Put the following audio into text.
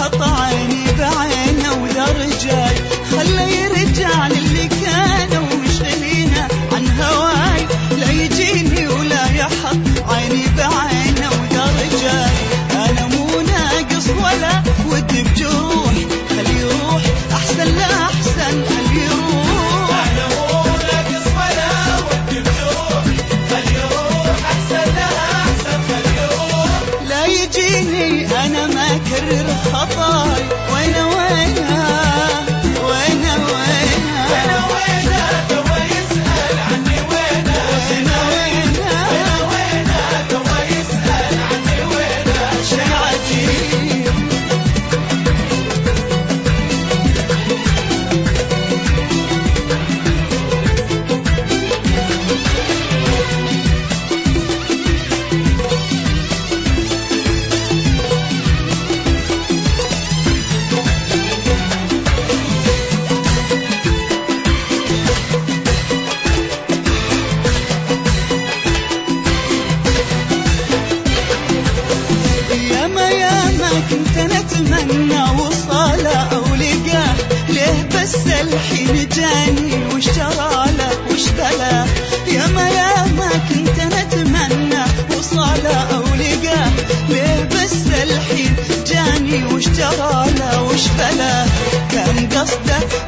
خطا عيني بعينه وذا رجاي خله يرجع للي كانوا مشغلينه عن هواي لا يجيني ولا يحط عيني بعينه وذا رجاي انا مو ناقص ولا ودي بجروح خلي يروح احسن لا احسن خلي يروح انا مو ناقص ولا ودي بجروح خلي يروح احسن لا احسن خلي يروح لا يجيني انا ما اكرر خطاي وينه وينه وينه وينه انا وينه توا يسأل عني وينه وينه وينه انا وينه توا يسأل عني وينه شي عجيب ياما كنت نتمنى وصاله او لقاه ليه بس الحين جاني واشتراله واشتلاه ياما كنت نتمنى وصاله او لقاه ليه بس الحين جاني واشتراله واشتلاه كان قصده